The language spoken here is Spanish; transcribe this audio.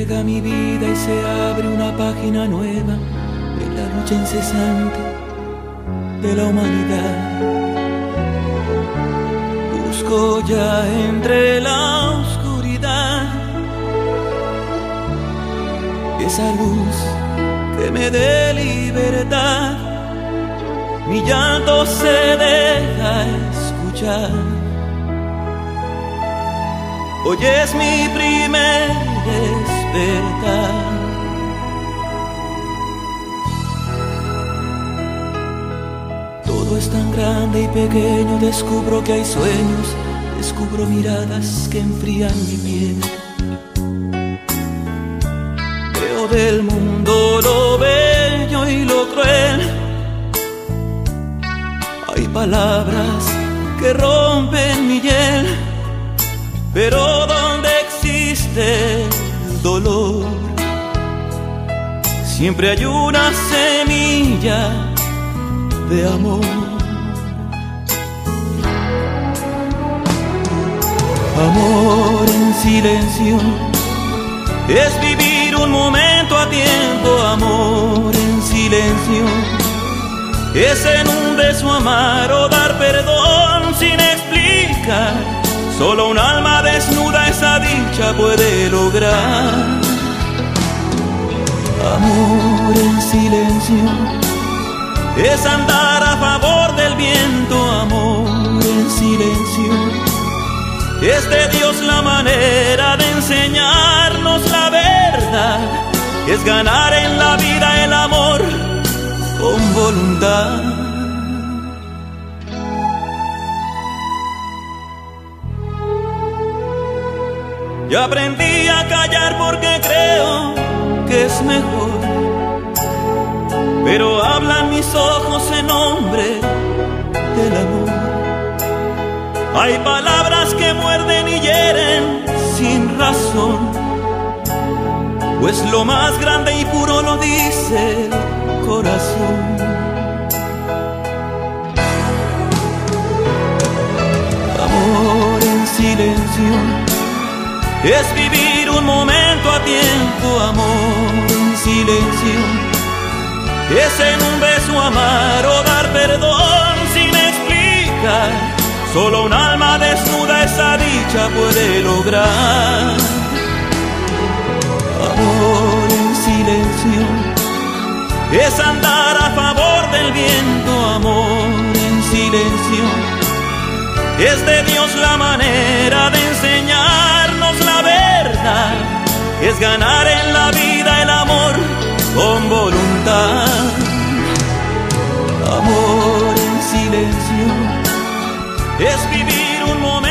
llega mi vida y se abre una página nueva en la lucha incesante de la humanidad. Busco ya entre la oscuridad esa luz que me dé libertad. Mi llanto se deja escuchar. Hoy es mi primer despertar. Todo es tan grande y pequeño, descubro que hay sueños, descubro miradas que enfrían mi piel. Veo del mundo lo bello y lo cruel. Hay palabras que rompen mi hiel, pero donde existe el dolor, siempre hay una semilla de amor. Amor en silencio es vivir un momento a tiempo. Amor en silencio es en un beso amar o dar perdón sin explicar. Solo un alma desnuda esa dicha puede lograr. Amor en silencio es andar a favor del viento. Amor en silencio es de Dios la manera de enseñarnos la verdad. Es ganar en la vida el amor con voluntad. Yo aprendí a callar porque creo que es mejor, pero hablan mis ojos en nombre del amor. Hay palabras que muerden y hieren sin razón, pues lo más grande y puro lo dice el corazón. Amor en silencio es vivir un momento a tiempo. Amor en silencio es en un beso amar o dar perdón sin explicar. Solo un alma desnuda esa dicha puede lograr. Amor en silencio es andar a favor del viento. Amor en silencio es de Dios la manera de enseñarnos la verdad. Es ganar en la vida el amor con voluntad. Amor en silencio es vivir un momento